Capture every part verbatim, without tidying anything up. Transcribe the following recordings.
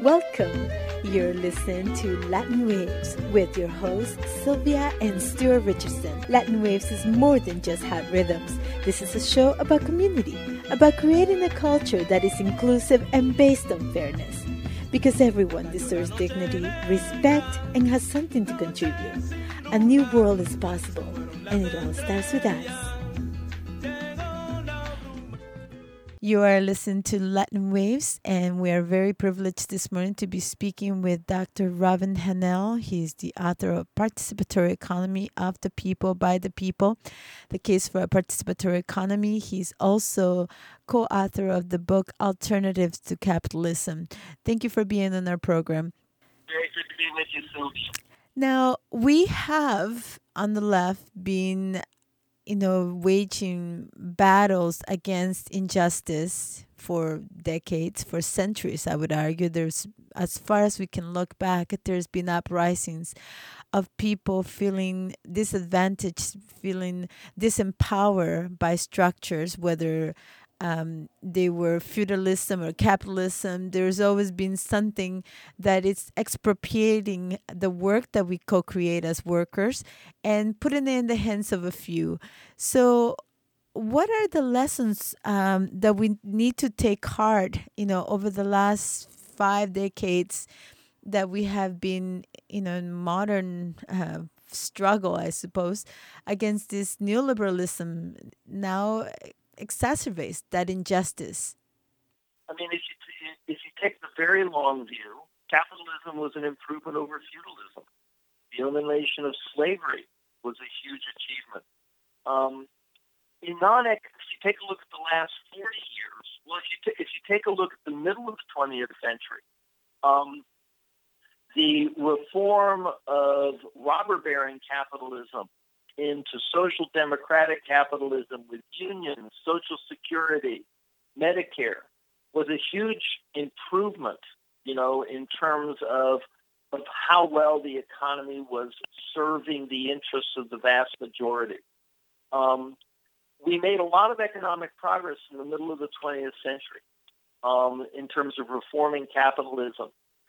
Welcome. You're listening to Latin Waves with your hosts, Sylvia and Stuart Richardson. Latin Waves is more than just hot rhythms. This is a show about community, about creating a culture that is inclusive and based on fairness. Because everyone deserves dignity, respect, and has something to contribute. A new world is possible, and it all starts with us. You are listening to Latin Waves, and we are very privileged this morning to be speaking with Doctor Robin Hahnel. He is the author of Participatory Economy of the People, by the People, The Case for a Participatory Economy. He's also co-author of the book Alternatives to Capitalism. Thank you for being on our program. Very good to be with you, Sylvia. Now, we have on the left been you know, waging battles against injustice for decades, for centuries, I would argue. There's, as far as we can look back, there's been uprisings of people feeling disadvantaged, feeling disempowered by structures, whether um, they were feudalism or capitalism. There's always been something that is expropriating the work that we co-create as workers and putting it in the hands of a few. So what are the lessons um, that we need to take heart, you know, over the last five decades that we have been, you know, in modern uh, struggle, I suppose, against this neoliberalism now exacerbates that injustice? I mean, if you if you take the very long view, capitalism was an improvement over feudalism. The elimination of slavery was a huge achievement. Um, in non if you take a look at the last forty years, well, if you t- if you take a look at the middle of the twentieth century, um, the reform of robber-baron capitalism into social democratic capitalism with unions, Social Security, Medicare was a huge improvement, you know, in terms of, of how well the economy was serving the interests of the vast majority. Um, we made a lot of economic progress in the middle of the twentieth century um, in terms of reforming capitalism.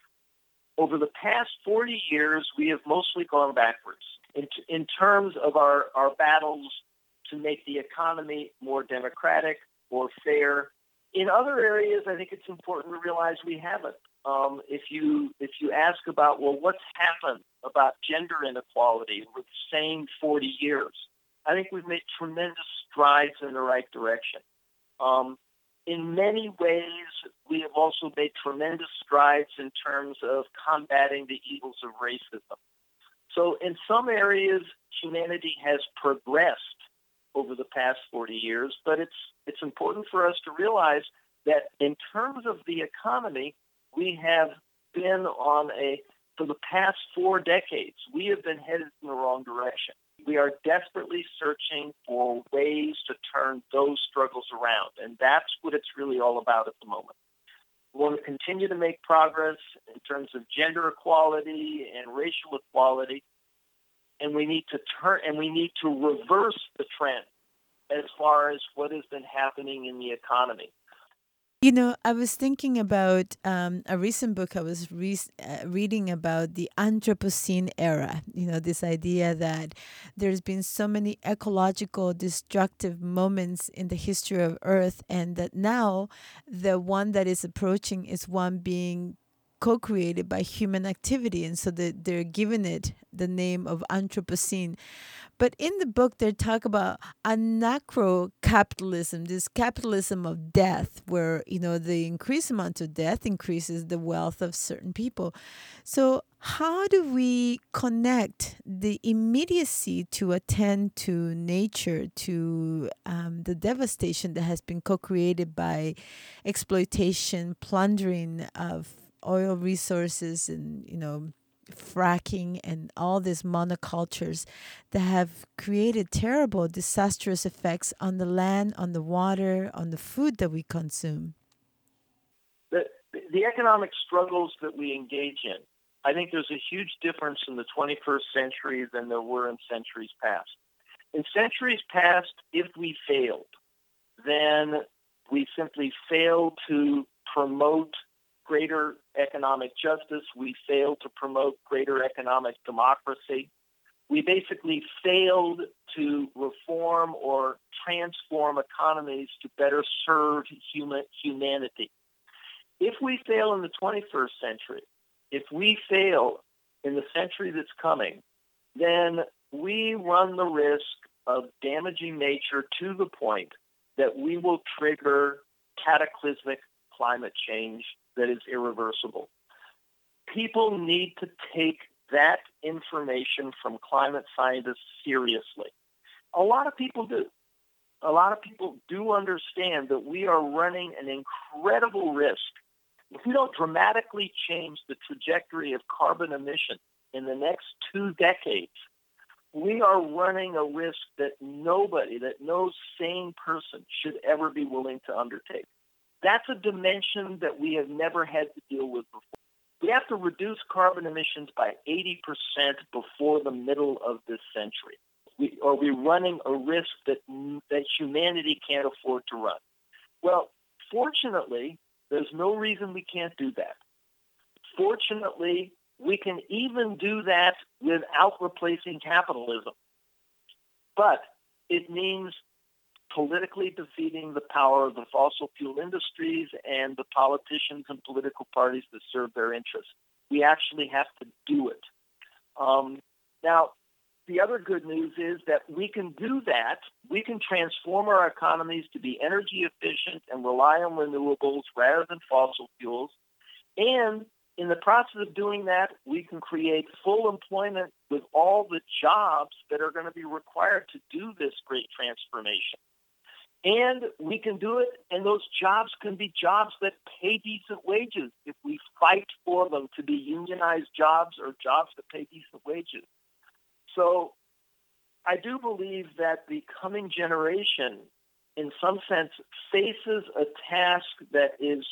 Over the past forty years, we have mostly gone backwards in, in terms of our, our battles to make the economy more democratic, more fair. In other areas, I think it's important to realize we haven't. Um, if you if you ask about, well, what's happened about gender inequality over the same forty years, I think we've made tremendous strides in the right direction. Um, In many ways, we have also made tremendous strides in terms of combating the evils of racism. So in some areas, humanity has progressed over the past forty years, but it's it's important for us to realize that in terms of the economy, we have been on a, for the past four decades, we have been headed in the wrong direction. We are desperately searching for ways to turn those struggles around, and that's what it's really all about at the moment. We want to continue to make progress in terms of gender equality and racial equality, and we need to turn and we need to reverse the trend as far as what has been happening in the economy. You know, I was thinking about um, a recent book I was re- uh, reading about the Anthropocene era. You know, this idea that there's been so many ecological destructive moments in the history of Earth, and that now the one that is approaching is one being co-created by human activity. And so that they're giving it the name of Anthropocene. But in the book, they talk about anarcho-capitalism, this capitalism of death, where, you know, the increased amount of death increases the wealth of certain people. So how do we connect the immediacy to attend to nature, to um, the devastation that has been co-created by exploitation, plundering of oil resources, and, you know, fracking and all these monocultures that have created terrible, disastrous effects on the land, on the water, on the food that we consume? The, the economic struggles that we engage in, I think there's a huge difference in the twenty-first century than there were in centuries past. In centuries past, if we failed, then we simply failed to promote greater economic justice. We failed to promote greater economic democracy. We basically failed to reform or transform economies to better serve human, humanity. If we fail in the twenty-first century, if we fail in the century that's coming, then we run the risk of damaging nature to the point that we will trigger cataclysmic climate change that is irreversible. People need to take that information from climate scientists seriously. A lot of people do. A lot of people do understand that we are running an incredible risk. If we don't dramatically change the trajectory of carbon emission in the next two decades, we are running a risk that nobody, that no sane person should ever be willing to undertake. That's a dimension that we have never had to deal with before. We have to reduce carbon emissions by eighty percent before the middle of this century. We, are we running a risk that, that humanity can't afford to run? Well, fortunately, there's no reason we can't do that. Fortunately, we can even do that without replacing capitalism. But it means politically defeating the power of the fossil fuel industries and the politicians and political parties that serve their interests. We actually have to do it. Um, now, the other good news is that we can do that. We can transform our economies to be energy efficient and rely on renewables rather than fossil fuels. And in the process of doing that, we can create full employment with all the jobs that are going to be required to do this great transformation. And we can do it, and those jobs can be jobs that pay decent wages if we fight for them to be unionized jobs or jobs that pay decent wages. So I do believe that the coming generation, in some sense, faces a task that is,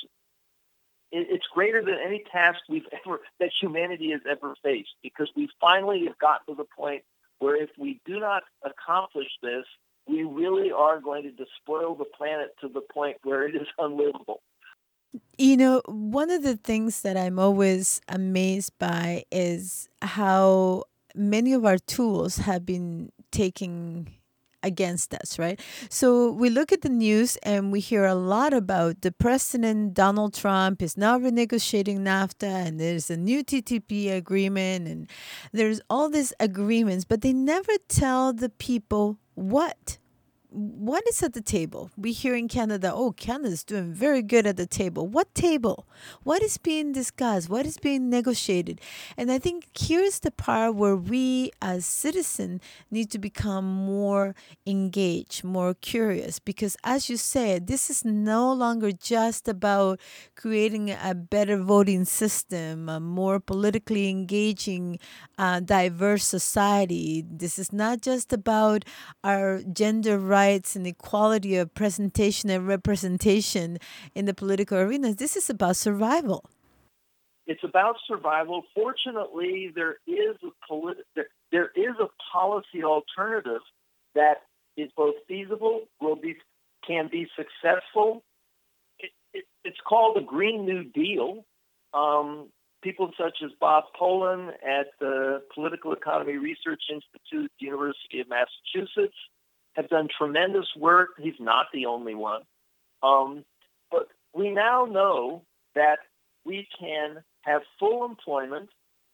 it's greater than any task we've ever, that humanity has ever faced, because we finally have gotten to the point where if we do not accomplish this, we really are going to despoil the planet to the point where it is unlivable. You know, one of the things that I'm always amazed by is how many of our tools have been taken against us, right? So we look at the news and we hear a lot about the president, Donald Trump, is now renegotiating NAFTA, and there's a new T T P agreement, and there's all these agreements, but they never tell the people what. What is at the table? We hear in Canada, oh, Canada's doing very good at the table. What table? What is being discussed? What is being negotiated? And I think here's the part where we as citizens need to become more engaged, more curious, because as you said, this is no longer just about creating a better voting system, a more politically engaging, uh, diverse society. This is not just about our gender rights and equality of presentation and representation in the political arena. This is about survival. It's about survival. Fortunately, there is a polit- there is a policy alternative that is both feasible, will be can be successful. It, it, it's called the Green New Deal. Um, people such as Bob Poland at the Political Economy Research Institute, University of Massachusetts, have done tremendous work. He's not the only one. Um, but we now know that we can have full employment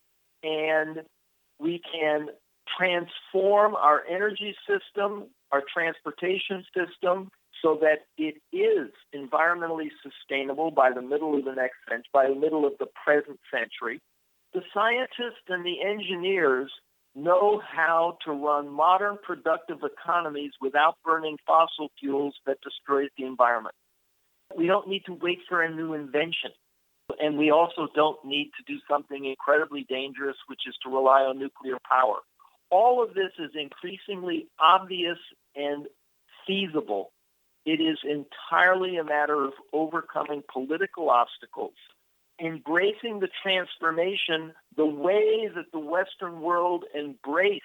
and we can transform our energy system, our transportation system, so that it is environmentally sustainable by the middle of the next century, by the middle of the present century. The scientists and the engineers know how to run modern productive economies without burning fossil fuels that destroys the environment. We don't need to wait for a new invention. And we also don't need to do something incredibly dangerous, which is to rely on nuclear power. All of this is increasingly obvious and feasible. It is entirely a matter of overcoming political obstacles, embracing the transformation the way that the Western world embraced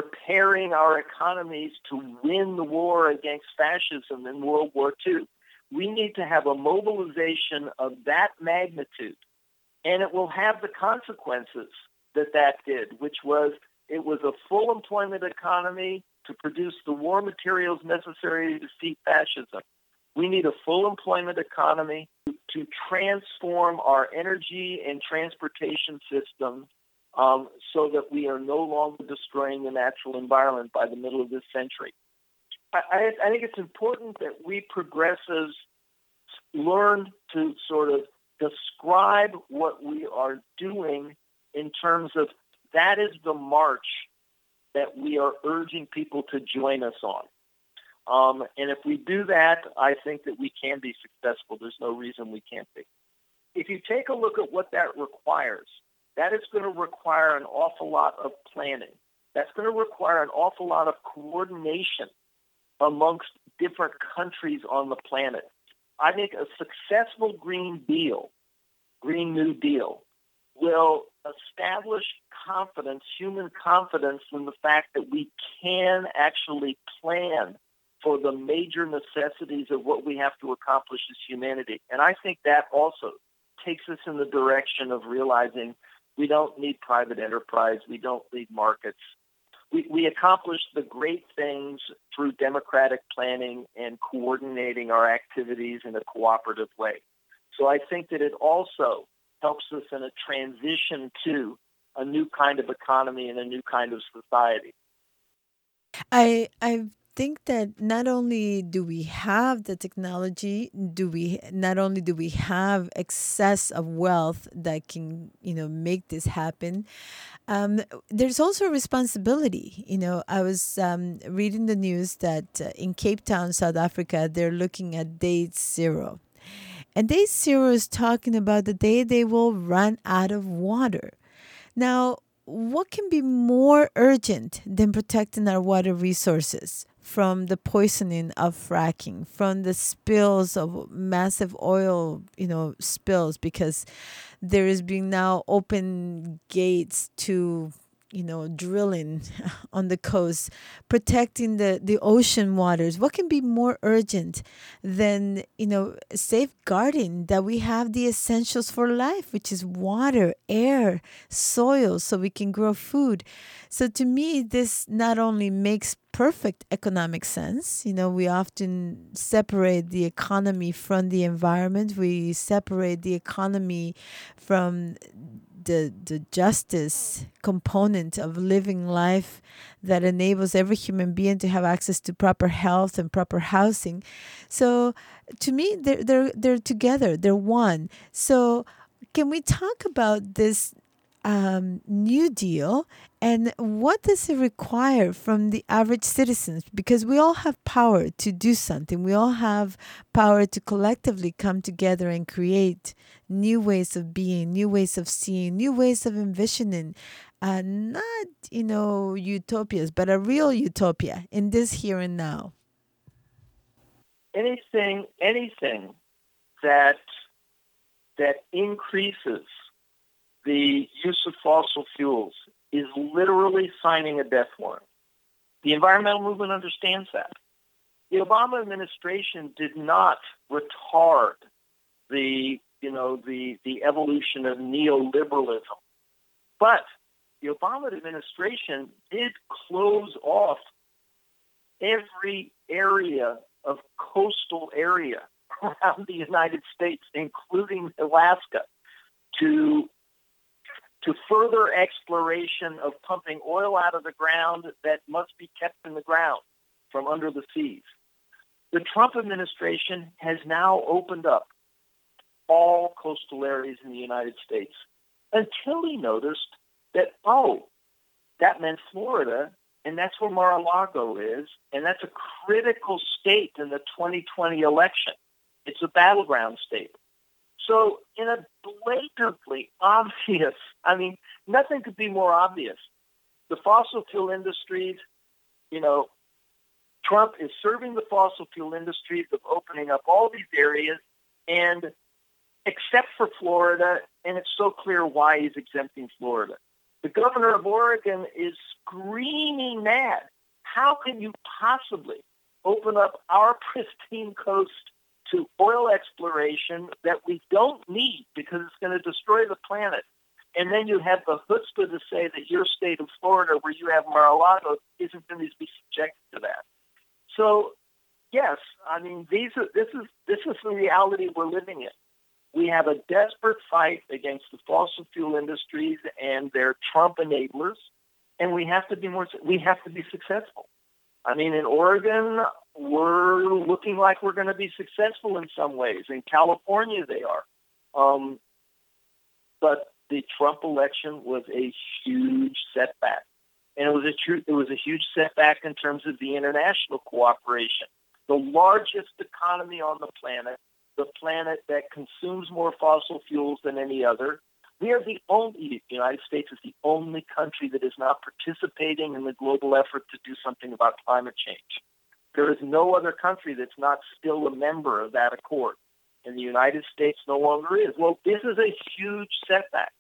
preparing our economies to win the war against fascism in World War Two. We need to have a mobilization of that magnitude, and it will have the consequences that that did, which was it was a full employment economy to produce the war materials necessary to defeat fascism. We need a full employment economy to, to transform our energy and transportation systems um, so that we are no longer destroying the natural environment by the middle of this century. I, I, I think it's important that we progressives learn to sort of describe what we are doing in terms of that is the march that we are urging people to join us on. Um, and if we do that, I think that we can be successful. There's no reason we can't be. If you take a look at what that requires, that is going to require an awful lot of planning. That's going to require an awful lot of coordination amongst different countries on the planet. I think a successful Green Deal, Green New Deal, will establish confidence, human confidence in the fact that we can actually plan for the major necessities of what we have to accomplish as humanity. And I think that also takes us in the direction of realizing we don't need private enterprise, we don't need markets. We, we accomplish the great things through democratic planning and coordinating our activities in a cooperative way. So I think that it also helps us in a transition to a new kind of economy and a new kind of society. I I think that not only do we have the technology, do we not only do we have excess of wealth that can, you know, make this happen. Um, there's also a responsibility. You know, I was um, reading the news that uh, in Cape Town, South Africa, they're looking at day zero. And day zero is talking about the day they will run out of water. Now, what can be more urgent than protecting our water resources from the poisoning of fracking, from the spills of massive oil, you know, spills, because there is being now open gates to, you know, drilling on the coast, protecting the, the ocean waters. What can be more urgent than, you know, safeguarding that we have the essentials for life, which is water, air, soil, so we can grow food. So to me, this not only makes perfect economic sense. You know, we often separate the economy from the environment. We separate the economy from the the justice component of living life that enables every human being to have access to proper health and proper housing. So to me, they're they're they're together. They're one. So can we talk about this um, New Deal and what does it require from the average citizens? Because we all have power to do something. We all have power to collectively come together and create new ways of being, new ways of seeing, new ways of envisioning. Uh, not, you know, utopias, but a real utopia in this here and now. Anything, anything that that increases the use of fossil fuels is literally signing a death warrant. The environmental movement understands that. The Obama administration did not retard the, you know, the, the evolution of neoliberalism. But the Obama administration did close off every area of coastal area around the United States, including Alaska, to to further exploration of pumping oil out of the ground that must be kept in the ground from under the seas. The Trump administration has now opened up all coastal areas in the United States until he noticed that, oh, that meant Florida, and that's where Mar-a-Lago is, and that's a critical state in the twenty twenty election. It's a battleground state. So in a blatantly obvious, I mean, nothing could be more obvious. The fossil fuel industries, you know, Trump is serving the fossil fuel industries of opening up all these areas, and except for Florida, and it's so clear why he's exempting Florida. The governor of Oregon is screaming mad. How can you possibly open up our pristine coast to oil exploration that we don't need because it's going to destroy the planet. And then you have the chutzpah to say that your state of Florida, where you have Mar-a-Lago, isn't going to be subjected to that. So, yes, I mean, these are, this is this is the reality we're living in. We have a desperate fight against the fossil fuel industries and their Trump enablers, and we have to be more. We have to be successful. I mean, in Oregon, we're looking like we're going to be successful in some ways. In California, they are. Um, but the Trump election was a huge setback. And it was a true, it was a huge setback in terms of the international cooperation. The largest economy on the planet, the planet that consumes more fossil fuels than any other. We are the only, the United States is the only country that is not participating in the global effort to do something about climate change. There is no other country that's not still a member of that accord. And the United States no longer is. Well, this is a huge setback.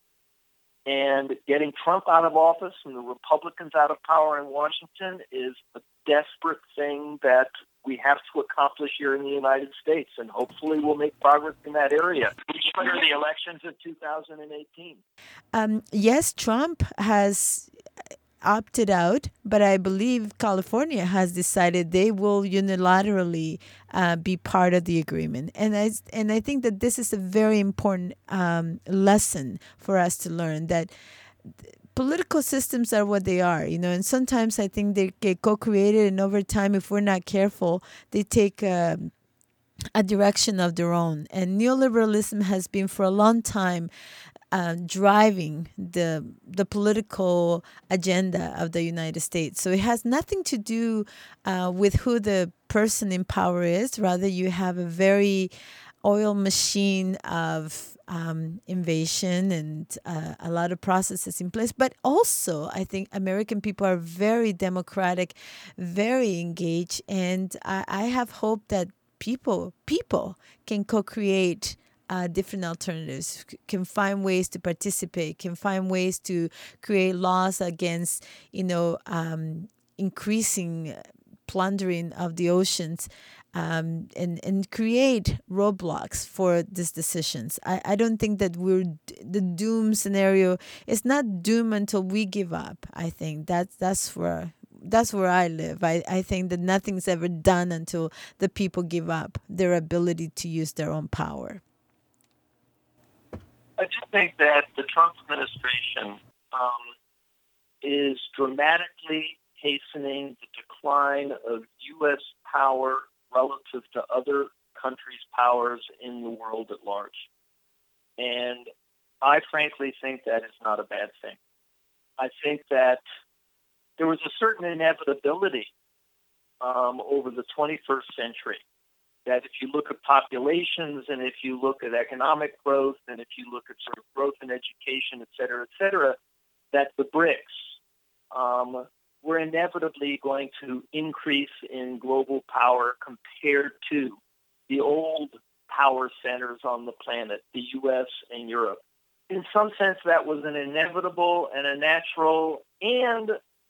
And getting Trump out of office and the Republicans out of power in Washington is a desperate thing that we have to accomplish here in the United States, and hopefully we'll make progress in that area. What are the elections of two thousand eighteen? Um, yes, Trump has opted out, but I believe California has decided they will unilaterally uh, be part of the agreement. And I, and I think that this is a very important um, lesson for us to learn, that political systems are what they are, you know, and sometimes I think they get co-created, and over time, if we're not careful, they take a, a direction of their own. And neoliberalism has been for a long time Uh, driving the the political agenda of the United States. So it has nothing to do uh, with who the person in power is. Rather, you have a very oil machine of um, invasion and uh, a lot of processes in place. But also, I think American people are very democratic, very engaged, and I, I have hope that people people can co-create Uh, different alternatives, c- can find ways to participate, can find ways to create laws against, you know, um, increasing plundering of the oceans, um, and, and create roadblocks for these decisions. I, I don't think that we're d- the doom scenario is not doom until we give up. I think that's that's where that's where I live. I, I think that nothing's ever done until the people give up their ability to use their own power. I just think that the Trump administration um, is dramatically hastening the decline of U S power relative to other countries' powers in the world at large. And I frankly think that is not a bad thing. I think that there was a certain inevitability um, over the twenty-first century, that if you look at populations and if you look at economic growth and if you look at sort of growth in education, et cetera, et cetera, that the BRICS um, were inevitably going to increase in global power compared to the old power centers on the planet, the U S and Europe. In some sense, that was an inevitable and a natural and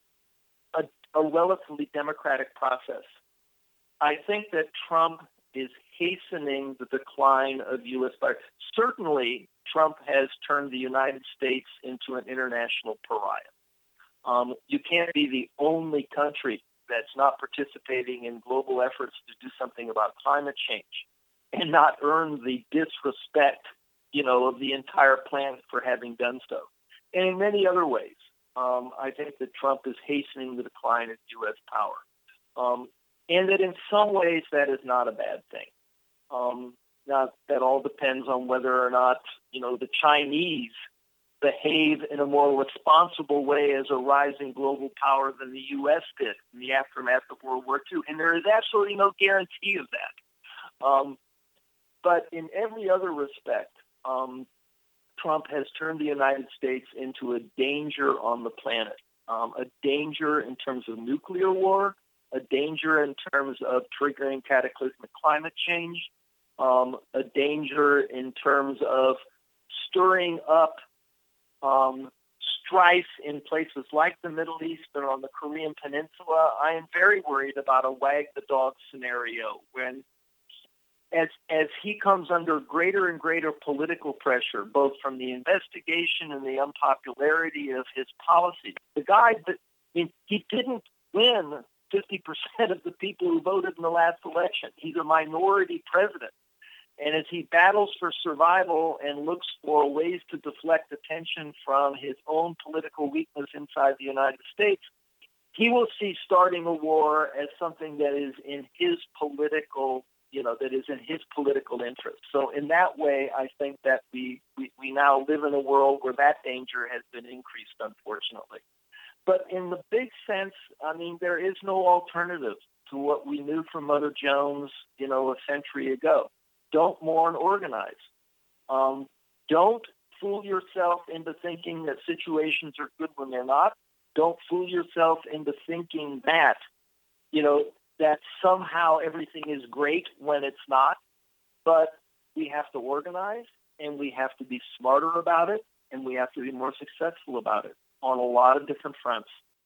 a, a relatively democratic process. I think that Trump is hastening the decline of U S power. Certainly, Trump has turned the United States into an international pariah. Um, you can't be the only country that's not participating in global efforts to do something about climate change and not earn the disrespect, you know, of the entire planet for having done so. And in many other ways, um, I think that Trump is hastening the decline of U S power. Um, And that in some ways that is not a bad thing. Um, now, that all depends on whether or not, you know, the Chinese behave in a more responsible way as a rising global power than the U S did in the aftermath of World War Two. And there is absolutely no guarantee of that. Um, but in every other respect, um, Trump has turned the United States into a danger on the planet, um, a danger in terms of nuclear war, a danger in terms of triggering cataclysmic climate change, um, a danger in terms of stirring up um, strife in places like the Middle East or on the Korean Peninsula. I am very worried about a wag the dog scenario when as as he comes under greater and greater political pressure, both from the investigation and the unpopularity of his policy. The guy that I mean, he didn't win fifty percent of the people who voted in the last election. He's a minority president. And as he battles for survival and looks for ways to deflect attention from his own political weakness inside the United States, he will see starting a war as something that is in his political, you know, that is in his political interest. So in that way, I think that we, we, we now live in a world where that danger has been increased, unfortunately. But in the big sense, I mean, there is no alternative to what we knew from Mother Jones, you know, a century ago. Don't mourn, organize. Um, don't fool yourself into thinking that situations are good when they're not. Don't fool yourself into thinking that, you know, that somehow everything is great when it's not. But we have to organize, and we have to be smarter about it, and we have to be more successful about it on a lot of different fronts.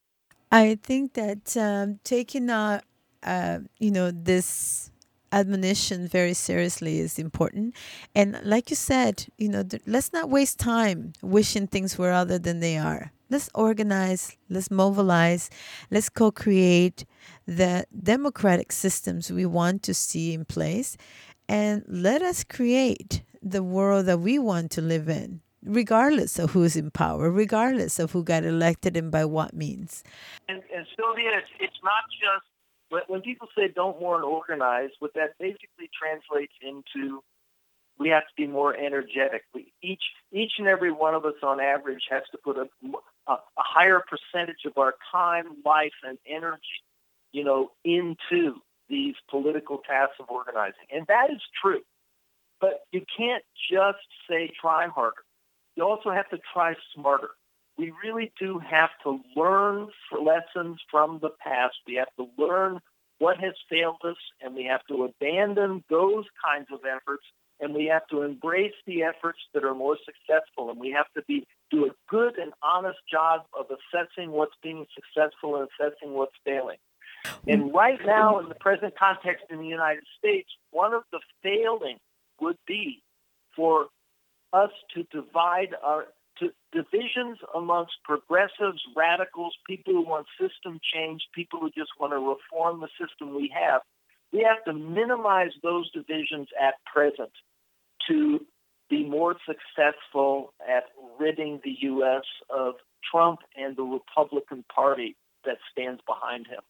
I think that um, taking uh, uh, you know, this admonition very seriously is important. And like you said, you know, th- let's not waste time wishing things were other than they are. Let's organize, let's mobilize, let's co-create the democratic systems we want to see in place, and let us create the world that we want to live in, regardless of who's in power, regardless of who got elected and by what means. And, and Sylvia, it's, it's not just, when, when people say don't mourn, organize, what that basically translates into, we have to be more energetic. We, each each and every one of us on average has to put a, a, a higher percentage of our time, life, and energy, you know, into these political tasks of organizing. And that is true. But you can't just say try harder. You also have to try smarter. We really do have to learn lessons from the past. We have to learn what has failed us, and we have to abandon those kinds of efforts, and we have to embrace the efforts that are more successful, and we have to be do a good and honest job of assessing what's being successful and assessing what's failing. And right now, in the present context in the United States, one of the failings would be for us to divide our to divisions amongst progressives, radicals, people who want system change, people who just want to reform the system we have. We have to minimize those divisions at present to be more successful at ridding the U S of Trump and the Republican Party that stands behind him.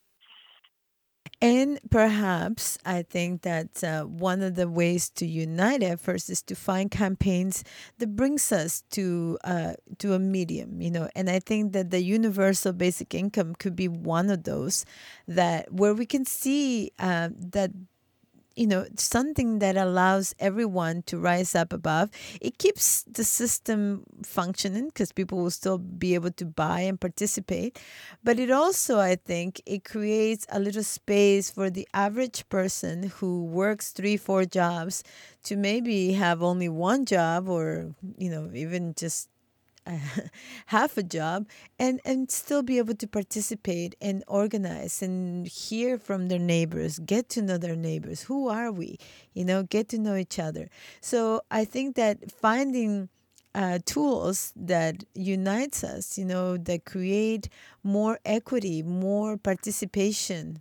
And perhaps I think that uh, one of the ways to unite efforts is to find campaigns that brings us to uh, to a medium, you know. And I think that the universal basic income could be one of those, that where we can see uh, that, you know, something that allows everyone to rise up above. It keeps the system functioning because people will still be able to buy and participate. But it also, I think, it creates a little space for the average person who works three, four jobs to maybe have only one job, or, you know, even just half a job, and and still be able to participate and organize and hear from their neighbors, get to know their neighbors. Who are we? You know, get to know each other. So I think that finding uh, tools that unites us, you know, that create more equity, more participation,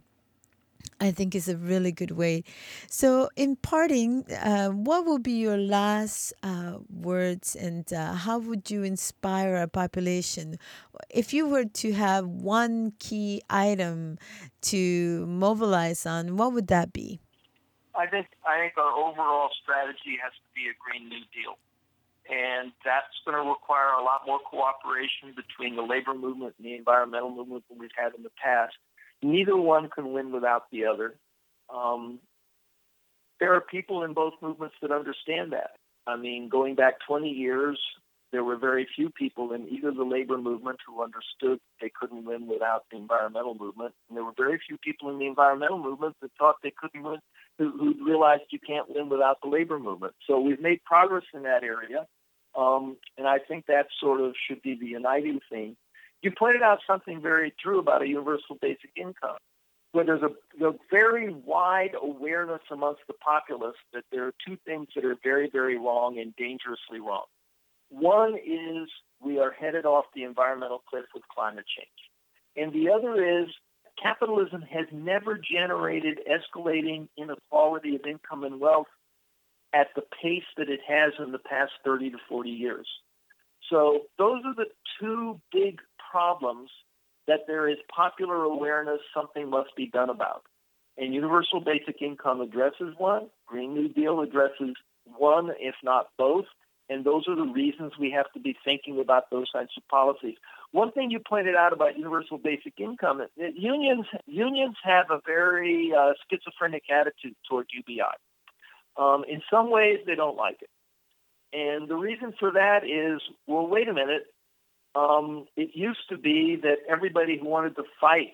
I think is a really good way. So, in parting, uh, what will be your last uh, words, and uh, how would you inspire our population? If you were to have one key item to mobilize on, what would that be? I think I think our overall strategy has to be a Green New Deal. And that's going to require a lot more cooperation between the labor movement and the environmental movement than we've had in the past. Neither one can win without the other. Um, there are people in both movements that understand that. I mean, going back twenty years, there were very few people in either the labor movement who understood they couldn't win without the environmental movement. And there were very few people in the environmental movement that thought they couldn't win, who, who realized you can't win without the labor movement. So we've made progress in that area. Um, and I think that sort of should be the uniting thing. You pointed out something very true about a universal basic income. where there's a, a very wide awareness amongst the populace that there are two things that are very, very wrong and dangerously wrong. One is we are headed off the environmental cliff with climate change. And the other is capitalism has never generated escalating inequality of income and wealth at the pace that it has in the past thirty to forty years. So those are the two big problems that there is popular awareness something must be done about. And universal basic income addresses one. Green New Deal addresses one, if not both. And those are the reasons we have to be thinking about those kinds of policies. One thing you pointed out about universal basic income, that unions unions have a very uh, schizophrenic attitude toward U B I. Um, in some ways, they don't like it. And the reason for that is, well, wait a minute. Um, it used to be that everybody who wanted to fight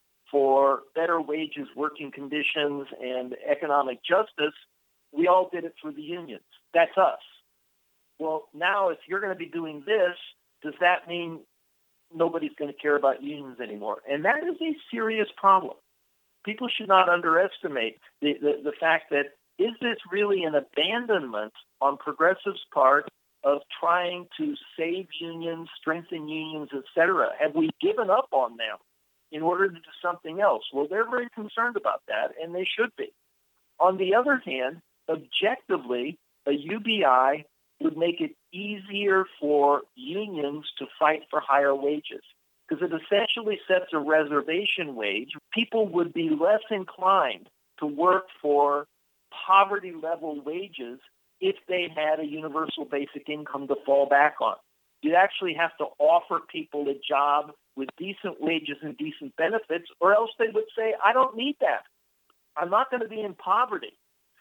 for better wages, working conditions, and economic justice, we all did it through the unions. That's us. Well, now if you're going to be doing this, does that mean nobody's going to care about unions anymore? And that is a serious problem. People should not underestimate the, the, the fact that is this really an abandonment on progressives' part of trying to save unions, strengthen unions, et cetera? Have we given up on them in order to do something else? Well, they're very concerned about that, and they should be. On the other hand, objectively, a U B I would make it easier for unions to fight for higher wages because it essentially sets a reservation wage. People would be less inclined to work for poverty-level wages if they had a universal basic income to fall back on. You'd actually have to offer people a job with decent wages and decent benefits, or else they would say, I don't need that. I'm not going to be in poverty.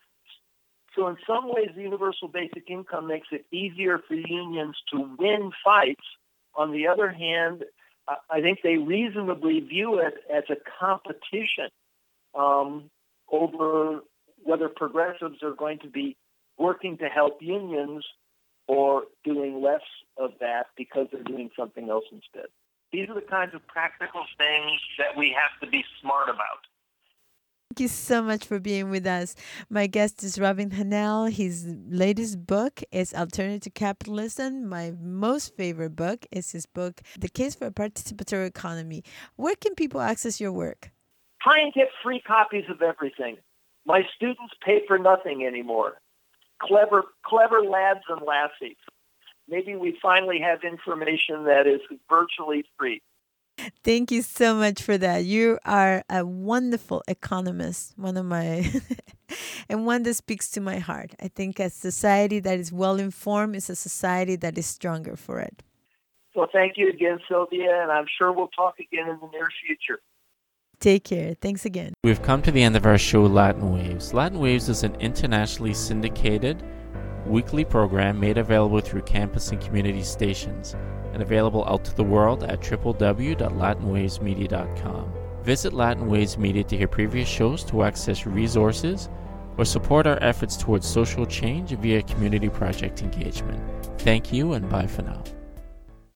So in some ways, the universal basic income makes it easier for unions to win fights. On the other hand, I think they reasonably view it as a competition um, over whether progressives are going to be working to help unions or doing less of that because they're doing something else instead. These are the kinds of practical things that we have to be smart about. Thank you so much for being with us. My guest is Robin Hahnel. His latest book is Alternative Capitalism. My most favorite book is his book, The Case for a Participatory Economy. Where can people access your work? Try and get free copies of everything. My students pay for nothing anymore. Clever, clever lads and lassies. Maybe we finally have information that is virtually free. Thank you so much for that. You are a wonderful economist, one of my, and one that speaks to my heart. I think a society that is well informed is a society that is stronger for it. Well, thank you again, Sylvia, and I'm sure we'll talk again in the near future. Take care. Thanks again. We've come to the end of our show, Latin Waves. Latin Waves is an internationally syndicated weekly program made available through campus and community stations and available out to the world at w w w dot latin waves media dot com. Visit Latin Waves Media to hear previous shows, to access resources, or support our efforts towards social change via community project engagement. Thank you and bye for now.